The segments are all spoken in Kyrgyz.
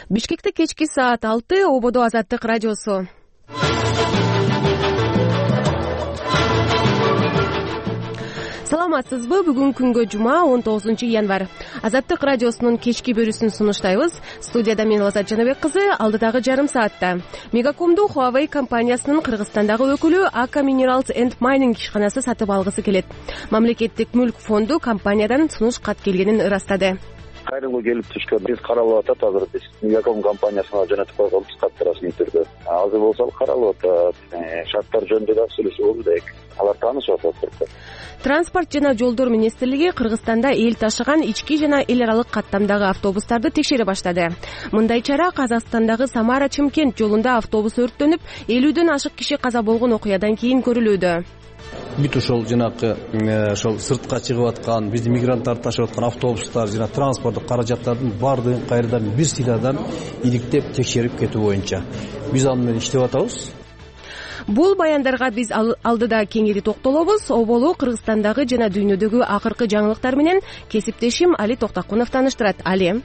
Бишкекте кечки саат 6 ободо Азаттык радиосу. Саламатсызбы? Бүгүн күнгө жума 19-январь. Азаттык радиосунун кечки бөлүүсүн сунуштайбыз. Студияда мен Лазат Жанабек кызы. Алдыдагы жарым саатта Мегакомду Huawei компаниясынын Кыргызстандагы өкүлү Aka Minerals and Mining ишканасы сатып алгысы келет. Мамлекеттик мүлк фонду компаниядан сунуш кат келгенин ырастады. Кайрылуу келип түшкөн. Биз каралып атат азыр. Биз Мегаком компаниясына жөнөтүп койгонбуз катты расмий түрдө. Азыр болсо каралып атат. Шарттар жөнүндө да сүйлөшүп элек. Алар таанышып атат. Транспорт жана жолдор министрлиги Кыргызстанда эл ташыган ички жана эл аралык каттамдагы автобустарды текшере баштады. Мындай чара Казакстандагы Самара-Чымкент жолунда автобус өрттөнүп, 50дөн ашык киши каза болгон окуядан кийин көрүлүүдө. Бүт ошол жанакы ошол сыртка чыгып аткан, бизди мигранттарды ташып аткан автобустар жана транспорттук каражаттардын баардыгын кайрадан бир сыйрадан иликтеп текшерип кетүү боюнча биз аны менен иштеп атабыз. Бул баяндарга биз алдыда кеңири токтолобуз. Оболу Кыргызстандагы жана дүйнөдөгү акыркы жаңылыктар менен кесиптешим Али Токтакунов тааныштырат. Али.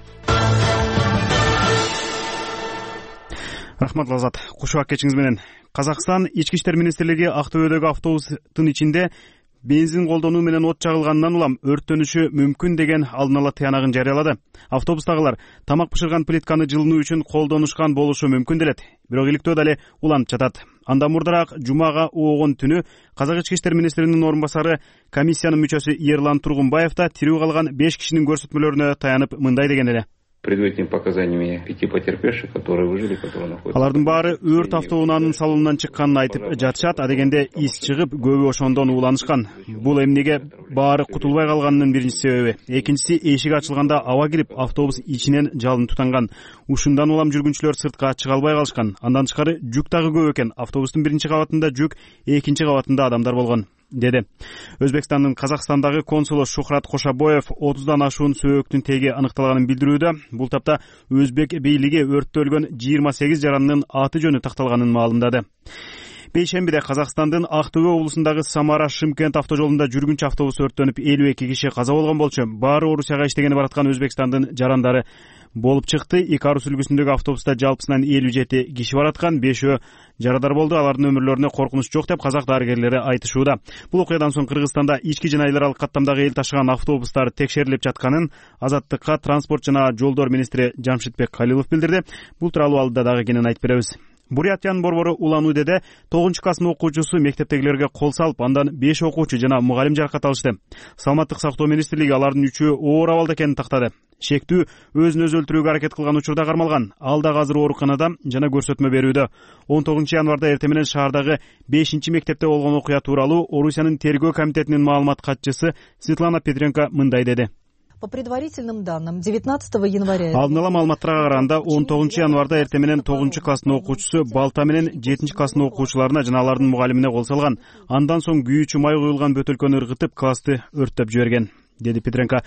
Рахмат Лазат. Кушубак кечиңиз менен. Казакстан Ички иштер министрлиги Актөбөдөгү автобустун ичинде бензин колдонуу менен от чагылгандан улам өрттөнүшү мүмкүн деген алдын ала тыянагын жарыялады. Автобустагылар тамак бышырган плитканы жылынуу үчүн колдонушкан болушу мүмкүн делет. Бирок иликтөө дале уланып жатат. Андан мурдараак жумага оогон түнү Казак ички иштер министринин орун басары комиссиянын мүчөсү Ерлан Тургунбаев да тирүү калган 5 кишинин көрсөтмөлөрүнө таянып мындай деген эле. Предварительными показаниями 5 потерпевших, которые выжили, которые находятся. Алардын баары өрт автоунаанын салонунан чыкканын айтып жатышат. Адегенде ис чыгып, көбү ошондон ууланышкан. Бул эмнеге баары кутулбай калганынын биринчи себеби. Экинчиси, эшик ачылганда аба кирип, автобус ичинен жалын тутанган. Ушундан улам жүргүнчүлөр сыртка чыга албай калышкан. Андан тышкары жүк дагы көп экен. Автобустун биринчи кабатында жүк, экинчи кабатында адамдар болгон, деди. Өзбекстандын Казакстандагы консулу Шухрат Кошабоев 30дан ашуун сөөгүктүн теги аныкталганын билдирүүдө. Бул тапта Өзбек бийлиги өрттөлгөн 28 жарандын аты жөнү такталганын маалымдады. Бейшембиде Казакстандын Актөбө облусундагы Самара-Шымкент автожолунда жүргүнчү автобус өрттөнүп 52 киши каза болгон болчу. Баары Орусияга иштегени бараткан Өзбекстандын жарандары болуп чыкты. Икарус үлгүсүндөгү автобуста жалпысынан 57 киши бараткан, 5өө жарадар болду. Алардын өмүрлөрүнө коркунуч жок деп казак дарыгерлери айтышууда. Бул окуядан соң Кыргызстанда ички жана эл аралык каттамдагы эл ташыган автобустар текшерилип жатканын Азаттыкка транспорт жана жолдор министри Жамшитбек Калилов билдирди. Бул тууралуу алдыда дагы кенен айтып беребиз. Бурятиянын борбору Улан-Удеде 9-класстын окуучусу мектептегилерге кол салып, андан 5 окуучу жана мугалим жаракат алышты. Саламаттык сактоо министрлиги алардын 3-өө оор абалда экенин тактады. Шектүү өзүн өзү өлтүрүүгө аракет кылган учурда кармалган. Ал дагы азыр ооруканада жана көрсөтмө берүүдө. 19-январда эртең менен шаардагы 5-мектепте болгон окуя тууралуу Орусиянын тергөө комитетинин маалымат катчысы Светлана Петренко мындай деди. По предварительным данным, 19 января... Алдын ала маалыматтарга караганда 19-январда эртең менен 9-класстын окуучусу балта менен 7-класстын окуучуларына жана алардын мугалимине кол салган. Андан соң күйүүчү май куюлган бөтөлкөнү ыргытып, классты өрттөп жиберген, деди Петренко.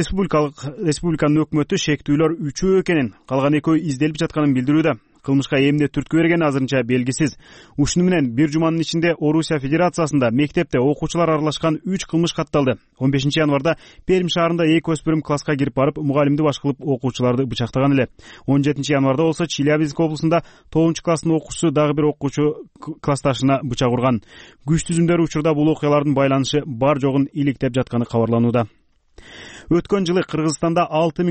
Республиканын өкмөтү шектүүлөр 3 экенин, калган 2 изделип жатканын билдирүүдө. Кылмышка эмне түрткү берген азырынча белгисиз. Ушуну менен бир жуманын ичинде Орусия Федерациясында мектепте окуучулар аралашкан 3 кылмыш катталды. 15-январда Пермь шаарында 2 өспүрүм класска кирип барып, мугалимди баш кылып окуучуларды бычактаган эле. 17-январда болсо Челябинск облусунда 9-класстын окуучусу дагы бир окуучу классташына бычак урган. Күч түзүмдөрү учурда бул окуялардын байланышы бар жогун иликтеп жатканы кабарланууда. Өткөн жылы Кыргызстанда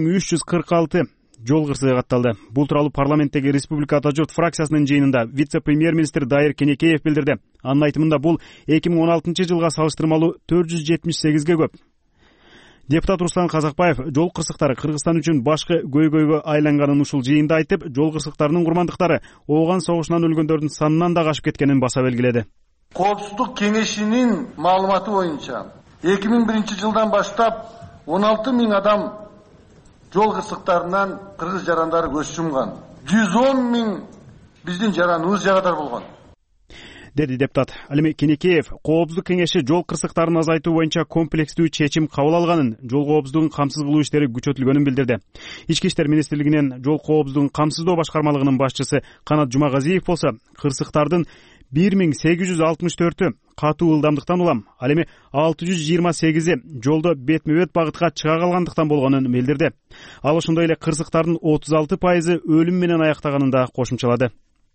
6346 жол кырсыгы катталды. Бул тууралуу парламенттеги Республика Ата журт фракциясынын жыйынында вице-премьер-министр Дайыр Кенекеев билдирди. Анын айтымында бул 2016 жылга салыштырмалуу 478ге көп. Депутат Руслан Казакбаев жол кырсыктары Кыргызстан үчүн башкы көйгөйгө айланганын ушул жыйында айтып, жол кырсыктарынын курмандыктары ооган согушунан өлгөндөрдүн санынан да ашып кеткенин баса белгиледи. Коопсуздук кеңешинин маалыматы боюнча 2001 жылдан баштап 16 000 адам жол кырсыктарынан кыргыз жарандары көз жумган. 110 000 биздин жараныбыз жарадар болгон. деди депутат. Ал эми Кенекеев Коопсуздук кеңеши жол кырсыктарын азайтуу боюнча комплекстүү чечим кабыл алганын, жол коопсуздугун камсыз кылуу иштери күчөтүлгөнүн билдирди. Ички иштер министрлигинин жол коопсуздугун камсыздоо башкармалыгынын башчысы Канат Жумагазиев болсо кырсыктардын 1864-ü катуу ылдамдыктан улам, ал эми 628-и жолдо бетме-бет багытка чыга калгандыктан болгонун билдирди. Ал ошондой эле кырсыктардын 36%-ы өлүм менен аяктаганын да кошумчалады.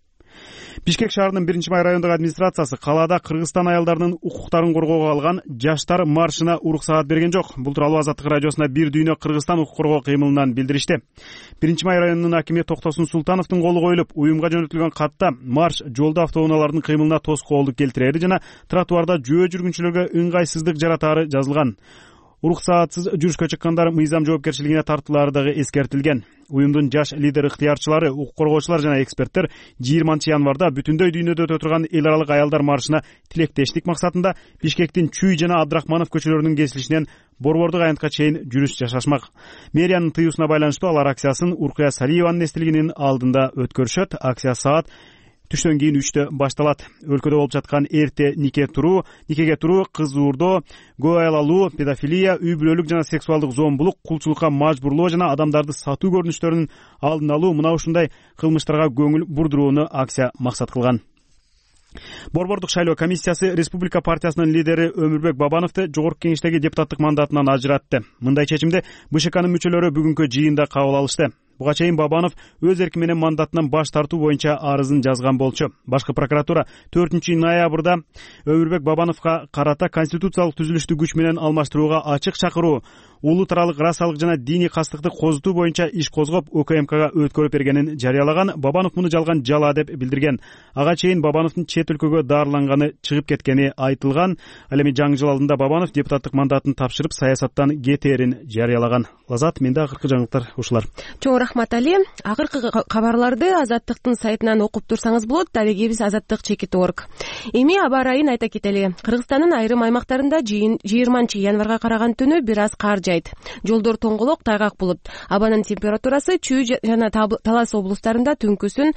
Бишкек шаарынын 1-май райондук администрациясы калаада Кыргызстан аялдарынын укуктарын коргоого алган жаштар маршына уруксаат берген жок. Бул тууралуу Азаттык радиосуна бир дүйнө Кыргызстан укук коргоо кыймылынан билдиришти. 1-май районунун акими Токтосун Султановдун колу коюлуп, уюмга жөнөтүлгөн катта марш жолдо автоунаалардын кыймылына тоскоолдук келтирери жана тротуарда жөө жүргүнчүлөргө ыңгайсыздык жаратаары жазылган. Уруксаатсыз жүрүшкө чыккандар мыйзам жоопкерчилигине тартылаары дагы эскертилген. Уюмдун жаш лидер ыктыярчылары, укук коргоочулар жана эксперттер 20-январда бүтүндөй дүйнөдө өтө турган эл аралык аялдар маршына тилектештик максатында Бишкектин Чүй жана Абдрахманов көчөлөрүнүн кесилишинен Борбордук аянтка чейин жүрүш жашашмак. Мэриянын тыюусуна байланыштуу алар акциясын Уркуя Салиеванын эстелигинин алдында өткөрүшөт. Акция саат түштөн кийин 3-тө башталат. Өлкөдө болуп жаткан эрте никеге туруу, кыз уурдоо, көө айлалуу, педофилия, үй бүлөлүк жана сексуалдык зомбулук, кулчулукка мажбурлоо жана адамдарды сатуу көрүнүштөрүнүн алдын алуу мына ушундай кылмыштарга көңүл бурдурууну акция максат кылган. Борбордук шайлоо комиссиясы Республика партиясынын лидери Өмүрбек Бабановду жогорку кеңештеги депутаттык мандатынан ажыратты. Мындай чечимди БШКнын мүчөлөрү бүгүнкү жыйында кабыл алышты. Буга чейин Бабанов өз эрки менен мандатынан баш тартуу боюнча арызын жазган болчу. Башкы прокуратура 4-ноябрда Өмүрбек Бабановго карата конституциялык түзүлүштү күч менен алмаштырууга ачык чакыруу, улут аралык расалык жана диний кастыкты козутуу боюнча иш козгоп, УКМКга өткөрүп бергенин жарыялаган. Бабанов муну жалган жала деп билдирген. Ага чейин Бабановдун чет өлкөгө даарыланганы чыгып кеткени айтылган. Ал эми жаңы жыл алдында Бабанов депутаттык мандатын тапшырып, саясаттан кетээрин жарыялаган. Лазат, менде акыркы жаңылыктар ушулар. Чоң рахмат Али. Акыркы кабарларды Азаттыктын сайтынан окуп турсаңыз болот. Далеги биз azаттык.org. Эми аба ырайын айта кетели. Кыргызстандын айрым аймактарында 20-январга караган түнү бир аз кар жайт. Жолдор тоңголок, тайгак болот. Абанын температурасы Чүй жана Талас облустарында түнкүсүн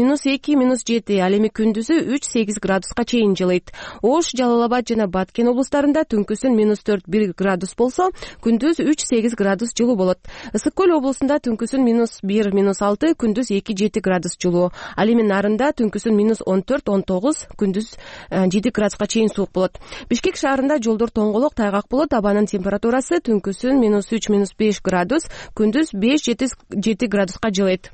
-2-7, ал эми күндүзү 3-8 градуска чейин жылыйт. Ош, Жалал-Абад жана Баткен облустарында түнкүсүн -4-1 градус болсо, күндүз 3-8 градус жылуу болот. Ысык көл облусунда түнкүсүн -1-6, күндүз 2-7 градус жылуу. Ал эми Нарында түнкүсүн -14-19, күндүз 7 градуска чейин суук болот. Бишкек шаарында жолдор тоңголок, тайгак болот. Абанын температурасы түнкүсүн -3-5 градус, күндүз 5-7 градуска жылыйт.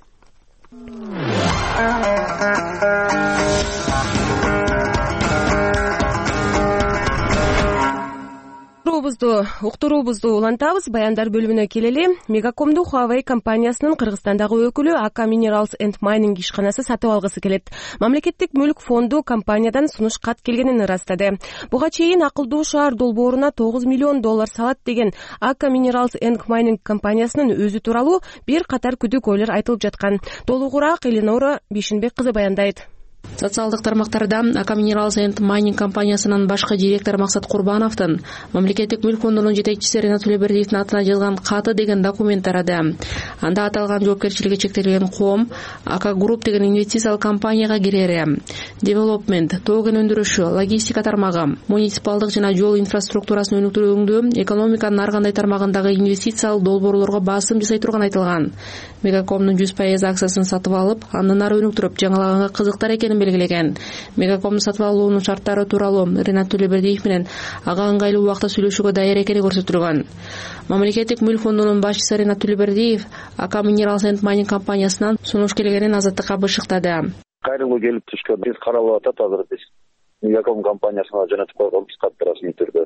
Уктуруубузду улантабыз. Баяндар бөлүмүнө келели. Мегакомду Huawei компаниясынын Кыргызстандагы өкүлү Aka Minerals and Mining ишканасы сатып алгысы келет. Мамлекеттик мүлк фонду компаниядан сунуш кат келгенин ырастады. Буга чейин акылдуу шаар долбооруна $9 миллион салат деген Aka Minerals and Mining компаниясынын өзү тууралуу бир катар күдүк ойлор айтылып жаткан. Толугураак Эленора Бишинбек кызы баяндайт. Социалдык тармактарда Aka Minerals and Mining компаниясынын башкы директору Максат Курбановдун мамлекеттик мүлк фондунун жетекчиси Ренат Төлөбердиевдин атына жазган каты деген документ тарады. Анда аталган жоопкерчилиги чектелген ком Aka Group деген инвестициялык компанияга кирери, development, тоген өндүрүшү, логистика тармагы, муниципалдык жана жол инфраструктурасын өнүктүрүүгө, экономиканын ар кандай тармагындагы инвестициялык долбоорлорго басым жасай турган айтылган. Мегакомдун 100% акциясын сатып алып, андан ары өнүктүрүп жаңылаганга кызыктар экенин белгилеген. Мегакомдун сатып алуунун шарттары тууралуу Ренат Төлөбердиев менен ага ыңгайлуу убакта сүйлөшүүгө даяр экени көрсөтүлгөн. Мамлекеттик мүлк фондунун башчысы Ренат Төлөбердиев Aka Minerals and Mining компаниясынан сунуш келгенин Азаттыкка бышыктады. Кайрылуу келип түшкөн. Биз каралып атат азыр биз. Мегаком компаниясына жөнөтүп койгонбуз катты расмий түрдө.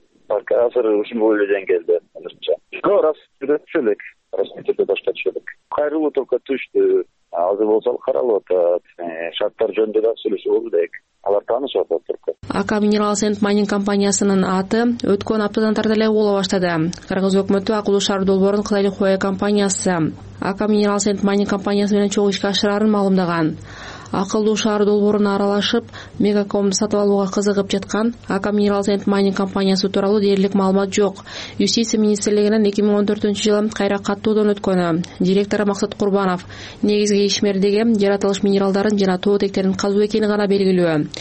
Азыр ушул эле келди азырча. Раз түшөлүк. Расмий түрдө башка түшөлүк. Кайрылуу только түштү. Азыр болсо каралып атат. Шарттар жөнүндө да сүйлөшүп болду дейт. Алар таанышып атат турку. Aka Minerals and Mining компаниясынын аты өткөн аптадан тарта эле угула баштады. Кыргыз өкмөтү акылуу шаар долбоорун Кытайдын Huawei компаниясы Aka Minerals and Mining компаниясы менен чогуу ишке ашырарын маалымдаган. Акылдуу шаар долбооруна аралашып, Мегакомду сатып алууга кызыгып жаткан Aka Minerals and Mining компаниясы тууралуу дээрлик маалымат жок. Юстиция министрлигинин 2014-жылы кайра каттоодон өткөнү директору Максат Курбанов негизги ишмердиги жаратылыш минералдарын жана тоотектерин казуу экени гана белгилүү.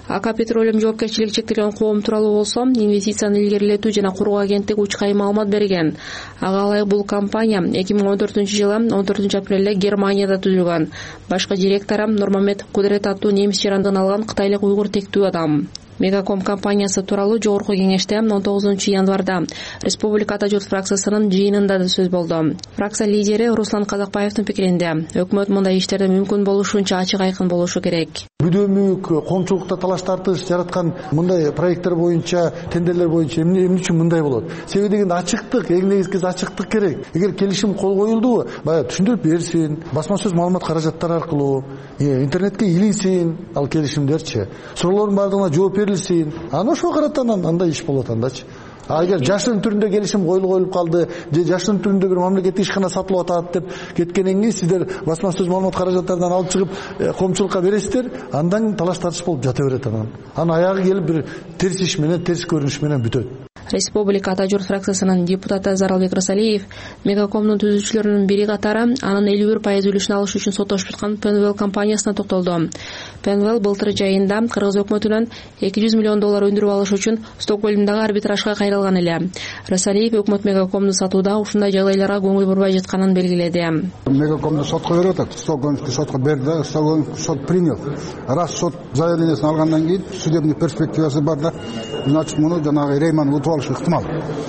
АК Петролиум жоопкерчилиги чектелген коом тууралуу болсо, инвестицияны илгерилетүү жана куруу агенттиги учкай маалымат берген. Ага ылайык бул компания 2014-жылы 14 апрелде Германияда түзүлгөн. Башкы директору Нурмамед Кудрет аттуу немис жарандыгын алган кытайлык уйгур тектүү адам. Мегаком компаниясы тууралуу жогорку кеңеште 19 январда Республика Ата журт фракциясынын жыйынында да сөз болду. Фракция лидери Руслан Казакбаевдин пикиринде, өкмөт мындай иштерде мүмкүн болушунча ачык айкын болушу керек. Бүдөөмүк коомчулукта талаш тартыш жараткан мындай проекттер боюнча, тендерлер боюнча эмне үчүн мындай болот? Себеби дегенде ачыктык, эң негизгиси ачыктык керек. Эгер келишим кол коюлду, баягы түшүндүрүп берсин, басма сөз маалымат каражаттары аркылуу, интернетке илинсин, ал келишимдерчи. Суроолордун баардыгына жооп берилсин. Аны ошо каратан андай иш болот андачы. Эгер жашын түрүндө келишим коюлуп калды, же жашын түрүндө бир мамлекеттик ишкана сатылып атат деп кеткенден кийин сиздер басма сөз маалымат каражаттарынан алып чыгып коомчулукка бересиздер, андан талаш тартыш болуп жата берет анан. Аягы келип бир терс иш менен, терс көрүнүш менен бүтөт. Республика Ата журт фракциясынын депутаты Заралбек Рысалиев Мегакомдун түзүүчүлөрүнүн бири катары анын 51% үлүшүн алыш үчүн соттошуп жаткан Penwell компаниясына токтолду. Penwell былтыр жайында кыргыз өкмөтүнөн $200 миллион өндүрүп алыш үчүн Стокгольмдагы арбитражга кайрылган эле. Рысалиев өкмөт Мегакомду сатууда ушундай жагдайларга көңүл бурбай жатканын белгиледи. Мегакомду сотко берип атат. Стокгольмский сотко берди, Стокгольмский сот принял. Раз сот заявлениясын алгандан кийин судебный перспективасы бар да, значит муну жанагы Рейман ыктымал.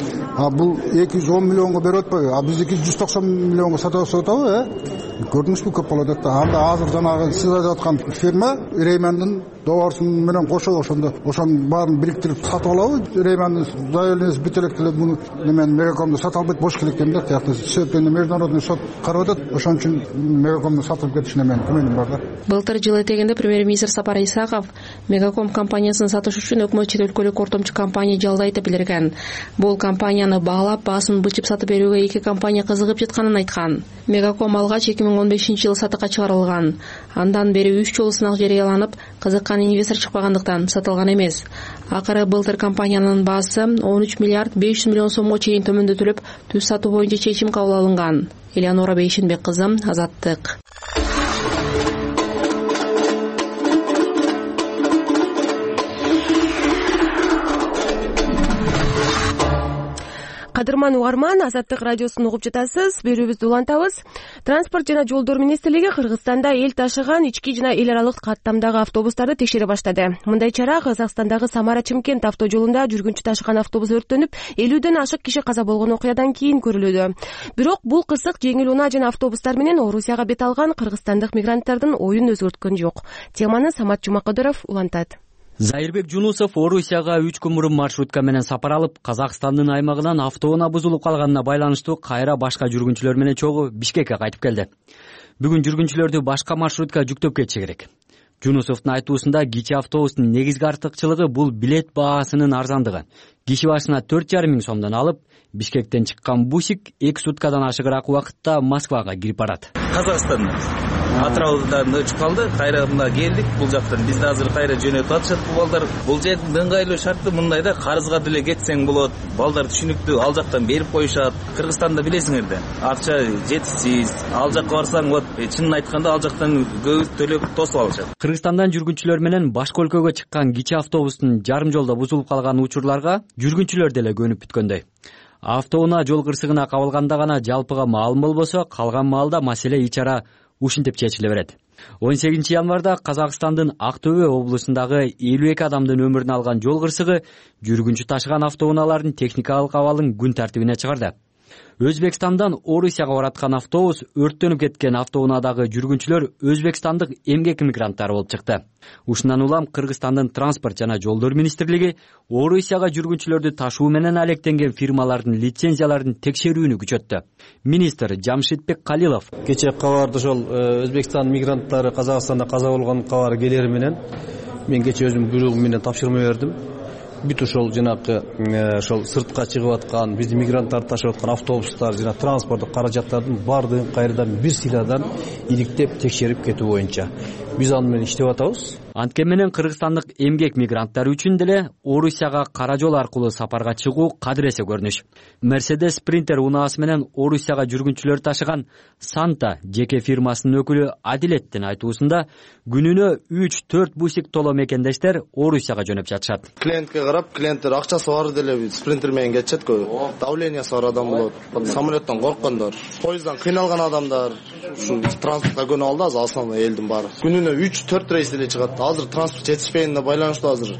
Бул 210 миллионго берип атпайбы? Биздики 190 миллионго сатып атабы? Көрдүңүзбү, көп болот да. Анда азыр жанагы сиз айтып аткан фирма Реймандын договорусун менен кошо ошондо баарын бириктирип сатып алабы? Реймандын заявлениясы бүт эле муну мен Мегакомду сатып албайт, бош келек экен да. Тияктан себептен международный сот карап атат. Ошон үчүн Мегакомду сатып кетишине мен күмөнүм бар да. Былтыр жыл этегинде премьер-министр Сапар Исаков Мегаком компаниясын сатыш үчүн өкмөт чет өлкөлүк ортомчу компания жалдайт деп билдирген. Бул компанияны баалап, баасын бычып сатып берүүгө эки компания кызыгып жатканын айткан. Мегаком алгач 2015-жылы сатыкка чыгарылган. Андан бери 3 жолу сынак жарыяланып, кызыккан инвестор чыкпагандыктан сатылган эмес. Акыры былтыр компаниянын баасы 13 миллиард 500 миллион сомго чейин төмөндөтүлүп, түз сатуу боюнча чечим кабыл алынган. Элеонора Бейшинбек кызы, Азаттык. Кадырман угарман, Азаттык радиосун угуп жатасыз. Берүүбүздү улантабыз. Транспорт жана жолдор министрлиги Кыргызстанда эл ташыган ички жана эл аралык каттамдагы автобустарды текшере баштады. Мындай чара Казакстандагы Самара-Чымкент автожолунда жүргүнчү ташыган автобус өрттөнүп, 50ден ашык киши каза болгон окуядан кийин көрүлүүдө. Бирок бул кырсык жеңил унаа жана автобустар менен Орусияга бет алган кыргызстандык мигранттардын оюн өзгөрткөн жок. Теманы Самат Жумакадыров улантат. Зайырбек Жунусов Орусияга 3 күн мурун маршрутка менен сапар алып, Казакстандын аймагынан автоунаа бузулуп калганына байланыштуу кайра башка жүргүнчүлөр менен чогуу Бишкекке кайтып келди. Бүгүн жүргүнчүлөрдү башка маршрутка жүктөп кетиши керек. Жунусовдун айтуусунда кичи автобустун негизги артыкчылыгы бул билет баасынын арзандыгы. Киши башына 4,5 миң сомдон алып, Бишкектен чыккан бусик 2 суткадан ашыгыраак убакытта Москвага кирип барат. Казакстан Атыраудан өчүп калды, кайра мына келдик. Бул жактан бизди азыр кайра жөнөтүп атышат бул балдар. Бул жердин ыңгайлуу шарты мындайда, карызга деле кетсең болот. Балдар түшүнүктүү, ал жактан берип коюшат. Кыргызстанда билесиңер да, акча жетишсиз. Ал жакка барсаң, вот чынын айтканда ал жактан көп төлөп тосуп алышат. Кыргызстандан жүргүнчүлөр менен башка өлкөгө чыккан кичи автобустун жарым жолдо бузулуп калган учурларга жүргүнчүлөр деле көнүп бүткөндөй. Автоунаа жол кырсыгына кабылганда гана жалпыга маалым болбосо, калган маалда маселе ичара ушинтип чечиле берет. 18 январда Казакстандын Ак Төбө облусундагы 52 адамдын өмүрүн алган жол кырсыгы жүргүнчү ташыган автоунаалардын техникалык абалын күн тартибине чыгарды. Өзбекстандан Орусияга бараткан автобус өрттөнүп кеткен автоунаадагы жүргүнчүлөр өзбекстандык эмгек мигранттары болуп чыкты. Ушундан улам Кыргызстандын транспорт жана жолдор министрлиги Орусияга жүргүнчүлөрдү ташуу менен алектенген фирмалардын лицензияларын текшерүүнү күчөттү. Министр Жамшитбек Калилов кечээ кабарды ошол Өзбекстан мигранттары Казакстанда каза болгон кабар келери менен мен кечээ өзүм буйругум менен тапшырма бердим. Бүт ошол жанагы ошол сыртка чыгып аткан, биздин мигранттарды ташып аткан автобустар жана транспорттук каражаттардын баардыгын кайрадан бир сыйрадан иликтеп текшерип кетүү боюнча биз аны менен иштеп атабыз. Анткени менен кыргызстандык эмгек мигранттары үчүн деле Орусияга кара жол аркылуу сапарга чыгуу кадыресе көрүнүш. Mercedes Sprinter унаасы менен Орусияга жүргүнчүлөр ташыган Санта жеке фирмасынын өкүлү Адилеттин айтуусунда күнүнө 3-4 бусик толо мекендештер Орусияга жөнөп жатышат. Клиентке карап, клиенттер акчасы бар деле спринтер менен кетишет көбү. Давлениясы бар адам болот. Самолеттон корккондор, поезддан кыйналган адамдар, ушу транспортко көнүп алды азыр основной элдин баары. Күнүнө 3-4 рейс деле чыгат. Азыр транспорт жетишпегенине байланыштуу азыр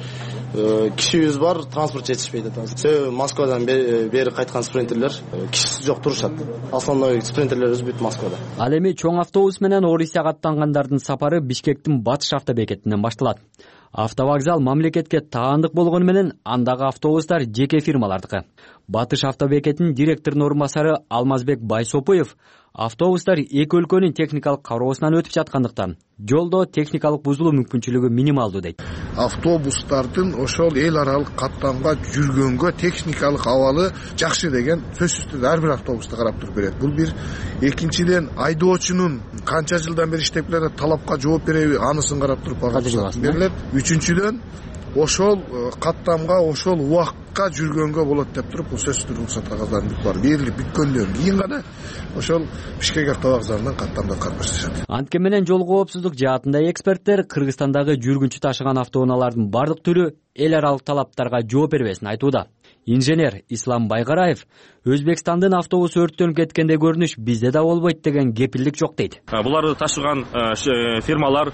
кишибиз бар, транспорт жетишпейт атат. Себеби Москвадан бери кайткан спринтерлер кишиси жок турушат. Основной спринтерлер үзбүйт Москвада. Ал эми чоң автобус менен Орусияга аттангандардын сапары Бишкектин батыш автобекетинен башталат. Автовокзал мамлекетке таандык болгону менен андагы автобустар жеке фирмалардыкы. Батыш автобекетинин директорунун орун басары Алмазбек Байсопуев автобустар эки өлкөнүн техникалык кароосунан өтүп жаткандыктан жолдо техникалык бузулуу мүмкүнчүлүгү минималдуу дейт. Автобустардын ошол эл аралык каттамга жүргөнгө техникалык абалы жакшы деген сөзсүз түрдө ар бир автобусту карап туруп берет. Бул бир. Экинчиден, айдоочунун канча жылдан бери иштеп келе талапка жооп береби, анысын карап туруп берилет. Үчүнчүдөн, ошол каттамга, ошол убакка жүргөнгө болот деп туруп, бул сөзсүз түрдө уруксат кагаздарын бүт берилип бүткөндөн кийин гана ошол Бишкек автовокзалынан каттамды аткарып башташат. Анткени менен жол коопсуздук жаатында эксперттер Кыргызстандагы жүргүнчү ташыган автоунаалардын бардык түрү эл аралык талаптарга жооп бербесин айтууда. Инженер Ислам Байгараев Өзбекстандын автобусу өрттөнүп кеткенде көрүнүш бизде да болбойт деген кепилдик жок дейт. Буларды ташыган фирмалар,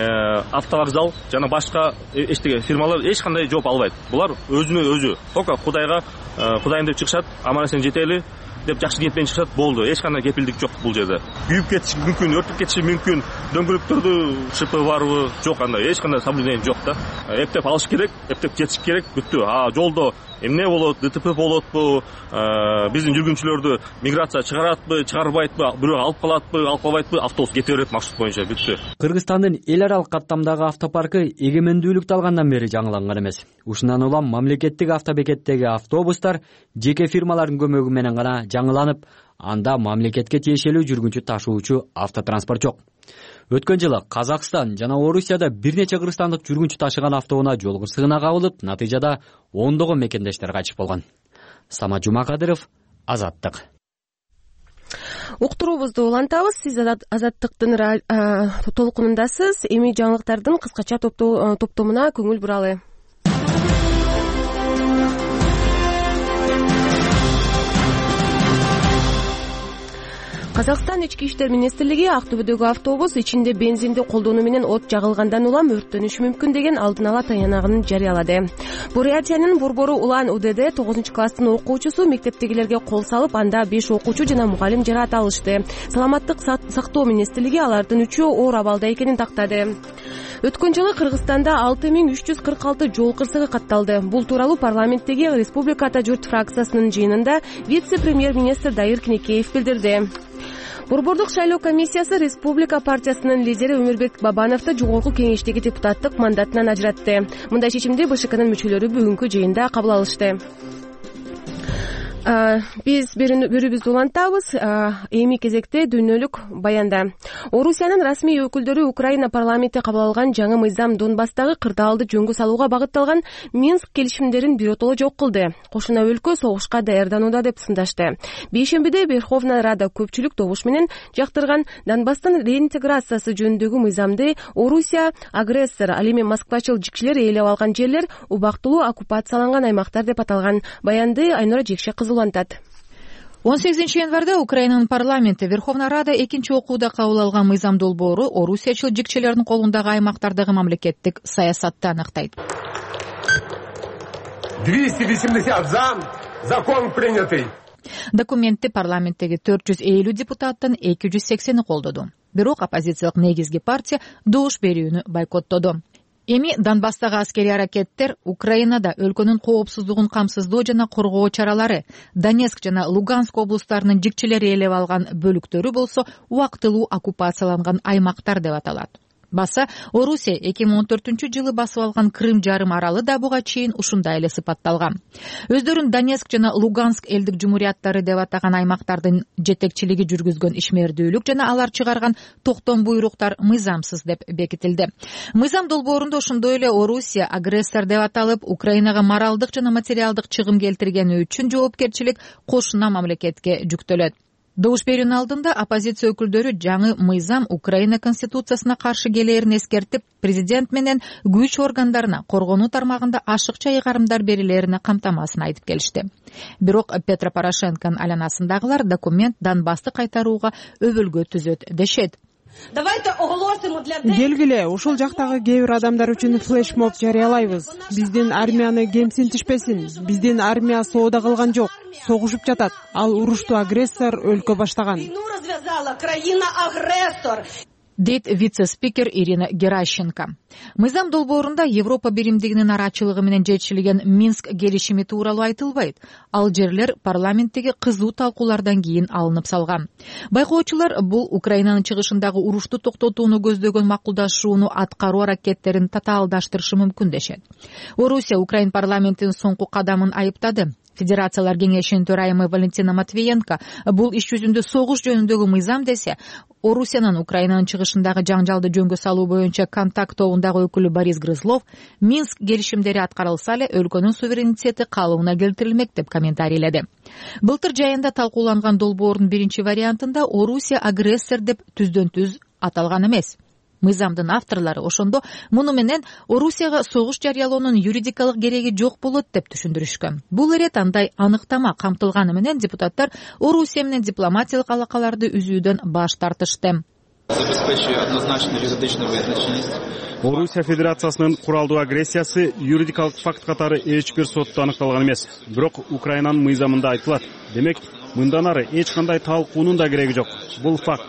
автовокзал жана башка эчтеге фирмалар эч кандай жооп албайт. Булар өзүнө өзү только Кудайга Кудайым деп чыгышат, аман-эсен жетели деп жакшы ниет менен чыгышат, болду. Эч кандай кепилдик жок бул жерде. Күйүп кетиши мүмкүн, өртүп кетиши мүмкүн. Дөңгөлөктөрдү шипы барбы? Жок, андай эч кандай соблюдение жок да. Эптеп алыш керек, эптеп жетиш керек, бүттү. Жолдо эмне болот, ДТП болотпу, биздин жүргүнчүлөрдү миграция чыгаратпы, чыгарбайтпы, бирөө алып калатпы, алып калбайтпы, автобус кете берет маршрут боюнча, бүттү. Кыргызстандын эл аралык каттамдагы автопаркы эгемендүүлүктү алгандан бери жаңыланган эмес. Ушундан улам мамлекеттик автобекеттеги автобустар жеке фирмалардын көмөгү менен гана жаңыланып, анда мамлекетке тиешелүү жүргүнчү ташуучу автотранспорт жок. Өткөн жылы Казакстан жана Орусияда бир нече кыргызстандык жүргүнчү ташыган автоунаа жол кырсыгына кабылып, натыйжада ондогон мекендештер качып болгон. Сама Жумакадыров, Азаттык. Уктуруубузду улантабыз. Сиз Азаттыктын толкунундасыз. Эми жаңылыктардын кыскача топтомуна көңүл буралы. Казакстан ички иштер министрлиги Актөбөдөгү автобус ичинде бензинди колдонуу менен от жагылгандан улам өрттөнүшү мүмкүн деген алдын ала таянагын жарыялады. Бурятиянын Борбору Улан УДД 9 класстын окуучусу мектептегилерге кол салып, анда 5 окуучу жана мугалим жараат алышты. Саламаттык сактоо министрлиги алардын 3-өө оор абалда экенин тактады. Өткөн жылы Кыргызстанда 6346 жол кырсыгы катталды. Бул тууралуу парламенттеги Республика Ата журт фракциясынын жыйынында вице-премьер-министр Дайыр Кинекеев билдирди. Борбордук шайлоо комиссиясы Республика партиясынын лидери Өмүрбек Бабановду жогорку кеңештеги депутаттык мандатынан ажыратты. Мындай чечимди БШКнын мүчөлөрү бүгүнкү жыйында кабыл алышты. Биз берүүбүздү улантабыз. Эми кезекте дүйнөлүк баянда. Орусиянын расмий өкүлдөрү Украина парламенти кабыл алган жаңы мыйзам Донбасстагы кырдаалды жөнгө салууга багытталган Минск келишимдерин биротоло жок кылды. Кошуна өлкө согушка даярданууда деп сындашты. Бейшембиде Верховная Рада көпчүлүк добуш менен жактырган Донбасстын реинтеграциясы жөнүндөгү мыйзамды Орусия агрессор, ал эми москвачыл жикчилер ээлеп алган жерлер убактылуу оккупацияланган аймактар деп аталган. Баянды Айнура Жекше кызы улантат. 18 январда Украинанын парламенти Верховная Рада экинчи окууда кабыл алган мыйзам долбоору орусиячыл жикчелердин колундагы аймактардагы мамлекеттик саясатты аныктайт. 280 за, закон принятый. Документти парламенттеги 450 депутаттын 280 колдоду. Бирок оппозициялык негизги партия добуш берүүнү бойкоттоду. Эми Донбасстагы аскерий аракеттер Украинада өлкөнүн коопсуздугун камсыздоо жана коргоо чаралары, Донецк жана Луганск облустарынын жикчелери ээлеп алган бөлүктөрү болсо убактылуу оккупацияланган аймактар деп аталат. баса Орусия 2014-жылы басып алган Крым жарым аралы да буга чейин ушундай эле сыпатталган. Өздөрүн Донецк жана Луганск элдик жумурияттары деп атаган аймактардын жетекчилиги жүргүзгөн ишмердүүлүк жана алар чыгарган токтом буйруктар мыйзамсыз деп бекитилди. Мыйзам долбоорунда ошондой эле Орусия агрессор деп аталып, Украинага моралдык жана материалдык чыгым келтиргени үчүн жоопкерчилик кошуна мамлекетке жүктөлөт. Добуш берүүнүн алдында оппозиция өкүлдөрү жаңы мыйзам Украина конституциясына каршы келээрин эскертип, президент менен күч органдарына коргонуу тармагында ашыкча ыйгарымдар берилерине камтамасын айтып келишти. Бирок Петро Порошенконун айланасындагылар документ Донбасты кайтарууга өбөлгө түзөт дешет. Келгиле, ушул жактагы кээ бир адамдар үчүн флешмоб жарыялайбыз. Биздин армияны кемсинтишпесин. Биздин армия соода кылган жок, согушуп жатат. Ал урушту агрессор өлкө баштаган. Дейт вице-спикер Ирина Геращенко. Мыйзам долбоорунда Европа биримдигинин арачылыгы менен жетишилген Минск келишими тууралуу айтылбайт. Ал жерлер парламенттеги кызуу талкуулардан кийин алынып салган. Байкоочулар бул Украинанын чыгышындагы урушту токтотууну көздөгөн макулдашууну аткаруу аракеттерин татаалдаштырышы мүмкүн дешет. Орусия Украин парламентинин соңку кадамын айыптады. Федерациялар кеңешинин төрайымы Валентина Матвиенко бул иш жүзүндө согуш жөнүндөгү мыйзам десе, Орусиянын Украинанын чыгышындагы жаңжалды жөнгө салуу боюнча контакт тобундагы өкүлү Борис Грызлов Минск келишимдери аткарылса эле өлкөнүн суверенитети калыбына келтирилмек деп комментарийледи. Былтыр жайында талкууланган долбоордун биринчи вариантында Орусия агрессор деп түздөн-түз аталган эмес. Мыйзамдын авторлору ошондо муну менен Орусияга согуш жарыялоонун юридикалык кереги жок болот деп түшүндүрүшкөн. Бул ирет андай аныктама камтылганы менен депутаттар Орусия менен дипломатиялык алакаларды үзүүдөн баш тартышты. Орусия Федерациясынын куралдуу агрессиясы юридикалык факт катары эч бир сотто аныкталган эмес. Бирок Украинанын мыйзамында айтылат. Демек, мындан ары эч кандай талкуунун да кереги жок. Бул факт.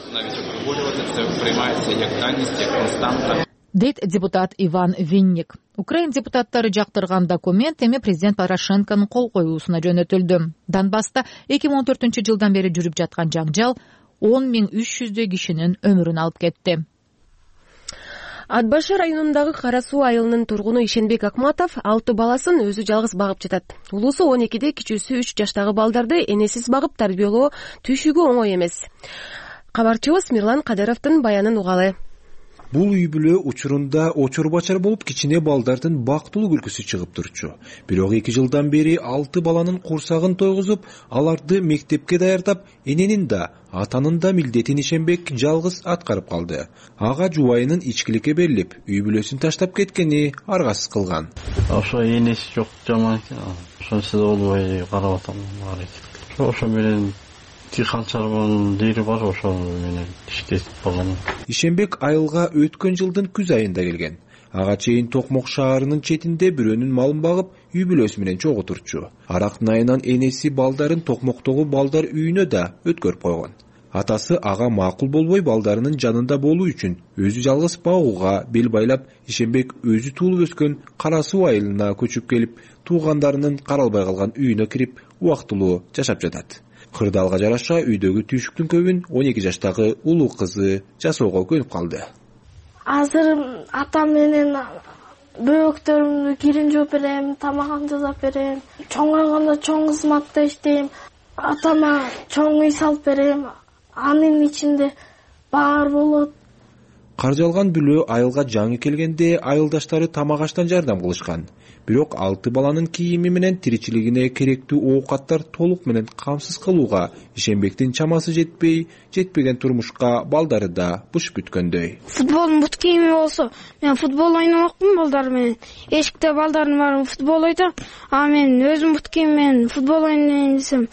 Дейт депутат Иван Винник. Украин депутаттары жактырган документ эми президент Порошенконун кол коюусуна жөнөтүлдү. Донбасста 2014-жылдан бери жүрүп жаткан жаңжал 10.300 кишинин өмүрүн алып кетти. Ат Башы районундагы Кара Суу айылынын тургуну Ишенбек Акматов 6 баласын өзү жалгыз багып жатат. Улуусу 12де, кичүүсү 3 жаштагы балдарды энесиз багып тарбиялоо түйшүгү оңой эмес. Кабарчыбыз Мирлан Кадыровдун баянын угалы. Бул үй бүлө учурунда очор-бачар болуп кичине балдардын бактылуу күлкүсү чыгып турчу. Бирок 2 жылдан бери 6 баланын курсагын тойгузуп, аларды мектепке даярдап, эненин да, атанын да милдетин Ишенбек жалгыз аткарып калды. Ага жубайынын ичкиликке берилип, үй бүлөсүн таштап кеткени аргасыз кылган. Ошо энеси жок жаман экен. Ошонсу да болбой карап атам. Ошо менен канчалык жери бар, ошол менен иштеп болгон. Ишенбек айылга өткөн жылдын күз айында келген. Ага чейин Токмок шаарынын четинде бирөөнүн малын багып, үй бүлөсү менен чогуу турчу. Арактын айынан энеси балдарын Токмоктогу балдар үйүнө да өткөрүп койгон. Атасы ага макул болбой балдарынын жанында болуу үчүн өзү жалгыз багууга бел байлап, Ишенбек өзү туулуп өскөн Кара Суу айылына көчүп келип, туугандарынын каралбай калган үйүнө кирип, убактылуу жашап жатат. Кырдаалга жараша үйдөгү түйшүктүн көбүн 12 жаштагы улуу кызы жасоого көнүп калды. Азыр атам менен бөөктөрүмдү кирин жууп берем, тамагын жасап берем. Чоңойгондо чоң кызматта иштейм. Атама чоң үй салып берем. Анын ичинде баар болот. Каржалган бүлө айылга жаңы келгенде айылдаштары тамак аштан жардам кылышкан. Бирок 6 баланын кийими менен тиричилигине керектүү оокаттар толук менен камсыз кылууга Ишенбектин чамасы жетпеген турмушка балдары да буш бүткөндөй. Футболдун бут кийими болсо, мен футбол ойномокмун балдар менен. Эшикте балдардын баары футбол ойнойт, а мен өзүм бут кийим менен футбол ойнойм десем,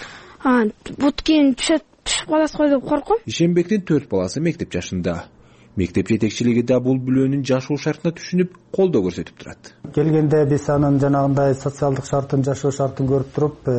бут кийим түшүп калат го деп корком. Ишенбектин 4 баласы мектеп жашында. Мектеп жетекчилиги да бул бүлөөнүн жашоо шартына түшүнүп, колдоо көрсөтүп турат. Келгенде биз анын жанагындай социалдык шартын, жашоо шартын көрүп туруп,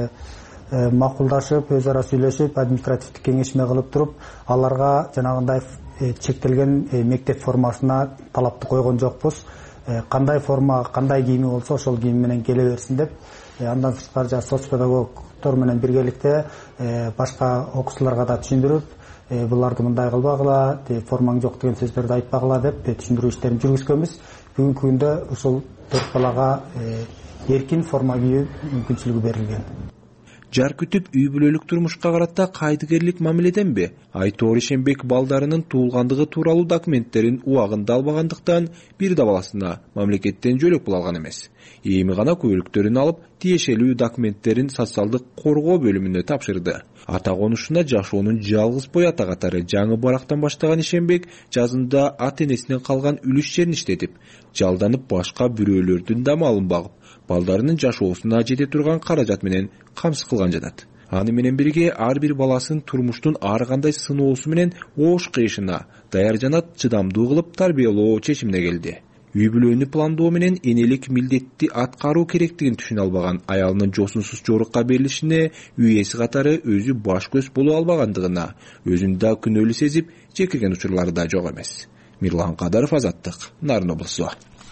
макулдашып, өз ара сүйлөшүп, административдик кеңешме кылып туруп, аларга жанагындай чектелген мектеп формасына талапты койгон жокпуз. Кандай форма, кандай кийими болсо, ошол кийим менен келе берсин деп, андан сырткары соцпедагогдор менен биргеликте башка окуучуларга да түшүндүрүп, буларды мындай кылбагыла, формаң жок деген сөздөрдү айтпагыла деп түшүндүрүү иштерин жүргүзгөнбүз. Бүгүнкү күндө ушул 4 балага эркин форма кийүү мүмкүнчүлүгү берилген. Жар күтүп үй бүлөлүк турмушка карата кайдыгерлик мамиледенби? Айтор Ишенбек балдарынын туулгандыгы тууралуу документтерин убагында албагандыктан бир да баласына мамлекеттен жөлөк пул алган эмес. Эми гана күбөлүктөрүн алып, тиешелүү документтерин социалдык коргоо бөлүмүнө тапшырды. Ата конушуна жашоонун жалгыз бой ата катары жаңы барактан баштаган Ишенбек жазында ата-энесинен калган үлүш жерин иштетип, жалданып башка бирөөлөрдүн да малын багып, балдарынын жашоосуна жете турган каражат менен камсыз кылган жатат. Аны менен бирге ар бир баласын турмуштун ар кандай сыноосу менен оош кыйышына даяр жана чыдамдуу кылып тарбиялоо чечимине келди. Үй бүлөнү пландоо менен энелик милдетти аткаруу керектигин түшүнө албаган аялынын жосунсуз жорукка берилишине үй ээси катары өзү баш көз боло албагандыгына өзүн да күнөөлүү сезип жекирген учурлары да жок эмес. Мирлан Кадаров, Азаттык, Нарын облусу.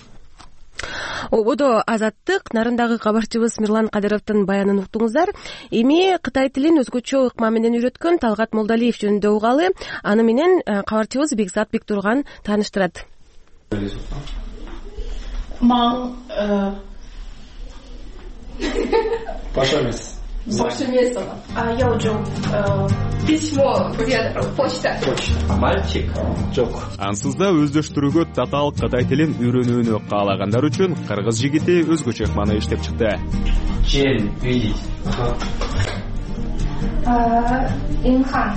Ободо Азаттык, Нарындагы кабарчыбыз Мирлан Кадыровдун баянын уктуңуздар. Эми Кытай тилин өзгөчө ыкма менен үйрөткөн Талгат Молдалиев жөнүндө угалы. Аны менен кабарчыбыз Бекзат Бектурган тааныштырат. Баш эмес. Баш эмес. Я уже письмо почта. Мальчик. Жок. Ансыз да өздөштүрүүгө татаал Кытай тилин үйрөнүүнү каалагандар үчүн кыргыз жигити өзгөчө ыкманы иштеп чыкты. Чен видеть. Инхан.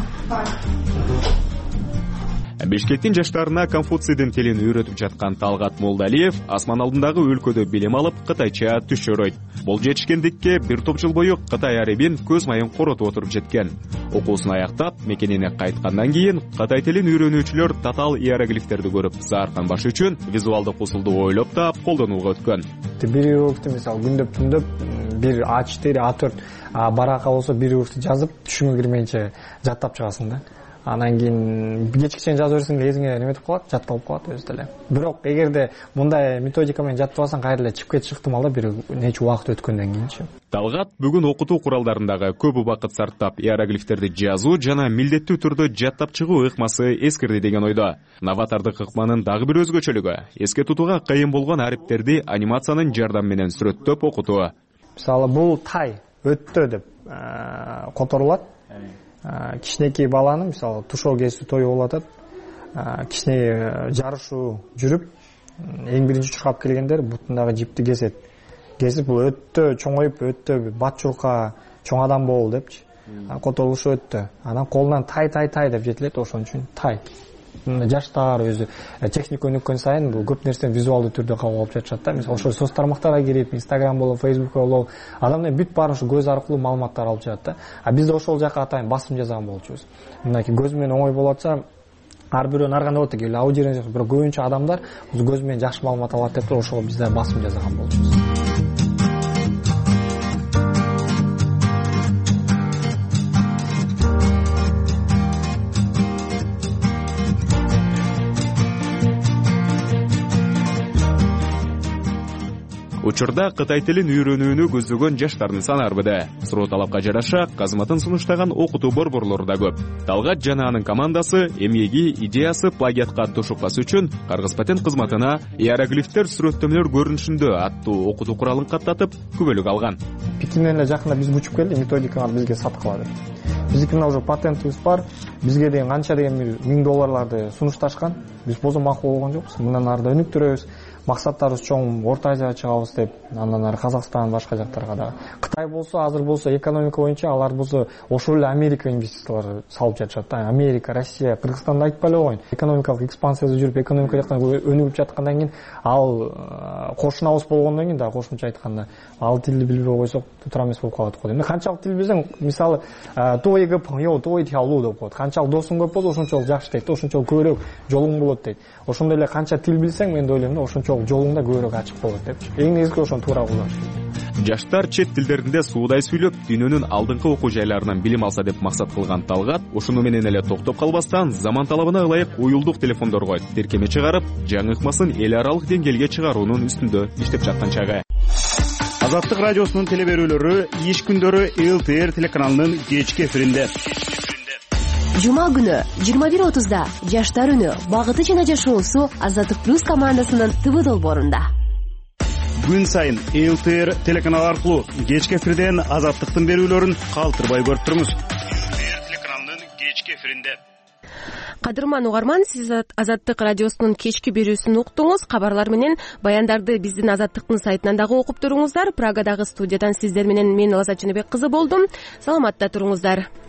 Бишкектин жаштарына Конфуцийдин тилин үйрөтүп жаткан Талгат Молдалиев асман алдындагы өлкөдө билим алып, кытайча түшөрөйт. Бул жетишкендикке бир топ жыл бою Кытай арабин көз майын коротуп отуруп жеткен. Окуусун аяктап, мекенине кайткандан кийин Кытай тилин үйрөнүүчүлөр татаал иероглифтерди көрүп, зааркан баш үчүн визуалдык усулду ойлоп таап колдонууга өткөн. Бир иероглифти мисалы күндөп бир А4, А4 барака болсо бир иероглифти жазып, түшүңө кирмейинче жаттап чыгасың да. Анан кийин кечикчен жазып берсең эсиңе неметип калат, жатталып калат өзү деле. Бирок эгерде мындай методика менен жаттабасаң, кайра эле чыгып кетиши ыктымал да, бир нече убакыт өткөндөн кийинчи. Талгат бүгүн окутуу куралдарындагы көп убакыт сарптап иероглифтерди жазуу жана милдеттүү түрдө жаттап чыгуу ыкмасы эскирди деген ойдо. Новатордук ыкманын дагы бир өзгөчөлүгү эске тутууга кыйын болгон арипттерди анимациянын жардамы менен сүрөттөп окутуу. Мисалы бул тай, өттө деп которулат. Кичинекей баланы мисалы тушоо кесүү тою болуп атат. Кичине жарышуу жүрүп, эң биринчи чуркап келгендер бутундагы жипти кесет. Кесип бул өттө чоңоюп, өттө бат чурка чоң адам болду депчи. Которулушу өттө. Анан колунан тай деп жетилет, ошон үчүн тай. Жаштар өзү техника өнүккөн сайын бул көп нерсени визуалдуу түрдө кабыл алып жатышат да. Мисалы ошо соц тармактарга кирип, Instagram болобу, Facebook болобу, адамдар бүт баарын ушу көз аркылуу маалыматтар алып жатат да. Бизде ошол жака атайын басым жасаган болчубуз. Мындай көз менен оңой болуп атса, ар бирөөнүн ар кандай болот экен, аудио жок, бирок көбүнчө адамдар көз менен жакшы маалымат алат деп ошого бизде басым жасаган болчубуз. Учурда Кытай тилин үйрөнүүнү көздөгөн жаштардын саны арбыды. Суроо талапка жараша кызматын сунуштаган окутуу борборлору да көп. Талгат жана анын командасы эмгеги идеясы плагиатка тушукпас үчүн Кыргыз патент кызматына иероглифтер сүрөттөмөлөр көрүнүшүндө аттуу окутуу куралын каттатып күбөлүк алган. Пекинден эле жакында биз учуп келди, методиканы бизге саткыла деп. Биздикине уже патентибиз бар. Бизге деген канча деген $1000 сунушташкан. Биз болсо макул болгон жокпуз. Мындан ары да өнүктүрөбүз. Максаттарыбыз чоң, Орто Азияга чыгабыз деп, андан ары Казакстан, башка жактарга да. Кытай болсо, азыр болсо экономика боюнча алар болсо ошол эле Америка инвестициялар салып жатышат да. Америка, Россия, Кыргызстанда айтпай эле коеюн. Экономикалык экспансияда жүрүп, экономика жактан өнүгүп жаткандан кийин, ал кошунабыз болгондон кийин да кошумча айтканда, ал тилди билбей койсок туура эмес болуп калат го дейм. Канчалык тил билсең, мисалы, той гыпыңё, той тиалуу деп коет. Канчалык досуң көп болсо, ошончолук жакшы дейт, ошончолук көбүрөөк жолуң болот дейт. Ошондой эле канча тил билсең, мен ойлойм да, ошончолук жолуңда көбүрөөк ачык болот депчи. Эң негизги ошону туура колдош. Жаштар чет тилдеринде суудай сүйлөп, дүйнөнүн алдыңкы окуу жайларынан билим алса деп максат кылган Талгат, ушуну менен эле токтоп калбастан, заман талабына ылайык уюлдук телефондорго тиркеме чыгарып, жаңы ыкмасын эл аралык деңгээлге чыгаруунун үстүндө иштеп жаткан чагы. Азаттык радиосунун телеберүүлөрү иш күндөрү ЛТР телеканалынын кечки эфиринде. жума күнү 21:30 жаштар үнү багыты жана жашоосу Азаттык плюс командасынын ТВ долбоорунда. Күн сайын ЛТР телеканалы аркылуу кечки эфирден Азаттыктын берүүлөрүн калтырбай көрүп туруңуз. ЛТР телеканалынын кечки эфиринде. Кадырман угарман, сиз Азаттык радиосунун кечки берүүсүн уктуңуз. Кабарлар менен баяндарды биздин Азаттыктын сайтынан дагы окуп туруңуздар. Прагадагы студиядан сиздер менен мен Лаззат Жаныбек кызы болдум. Саламатта туруңуздар.